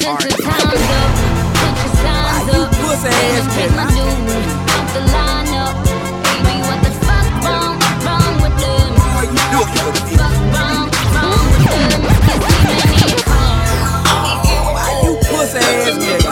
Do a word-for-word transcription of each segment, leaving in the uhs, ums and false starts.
Get your times up, put your signs up. Pussy ass take my dude off the lineup. Baby, what the fuck wrong, wrong with them? What you know What the fuck wrong, wrong with them? Why you pussy ass nigga?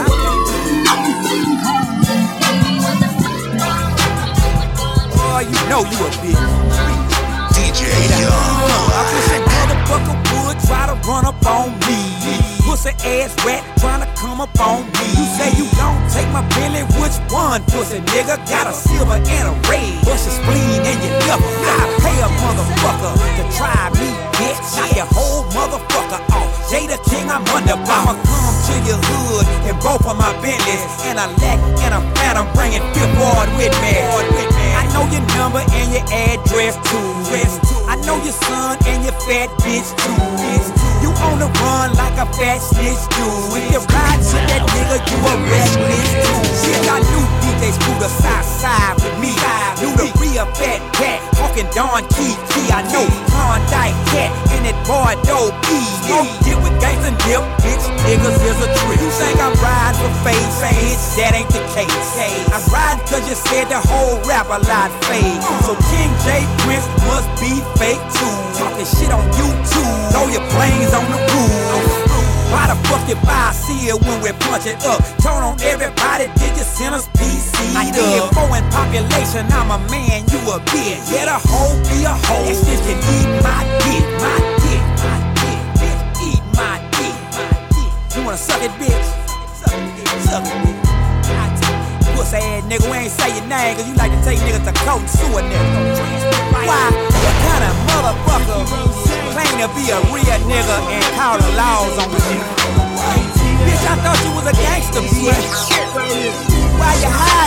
Boy, you know you a bitch. D J Young. I push that motherfucker would try to run up on me. Pussy ass rat tryna come up on me. You say you don't take my Bentley, which one? Pussy nigga got a silver and a red. Bust your spleen and your liver. I pay a motherfucker to try me, bitch. Knock your whole motherfucker off. Jada King, I'm under. I'ma come to your hood in both of my Bentleys, and a Lack and a Phantom, bringing Fifth Ward with me. I know your number and your address too. I know your son and your fat bitch too. You on the run like a fat snitch do. If you ride to that nigga, you a reckless too. Shit, I knew D J Scooter side side with me. Knew the real fat cat, talking Don Key Key. I know Klondike cat and that boy Doe B. Smoke get with gangsta dip, bitch. Niggas is a trick. You think I'm riding for face? Bitch, that ain't the case. I'm riding cause you said the whole rap a lot fake. So King J Prince must be fake too. Talking shit on YouTube, throw your planes on the roof. Why the fuck you buy a seal when we punch it up? Turn on everybody, did you send us P C? I did four in population, I'm a man, you a bitch. Let a hoe be a hoe, that's if you eat my dick, my dick, my dick, bitch, eat my dick, my dick. You wanna suck it, bitch? Suck it, bitch, suck it, bitch. Pussy ass nigga, we ain't say your name, cause you like to take niggas to court and sue a nigga. Why? What kind of motherfucker claim to be a real nigga and call the laws on the nigga? Bitch, I thought you was a gangster, bitch. Why you hiding?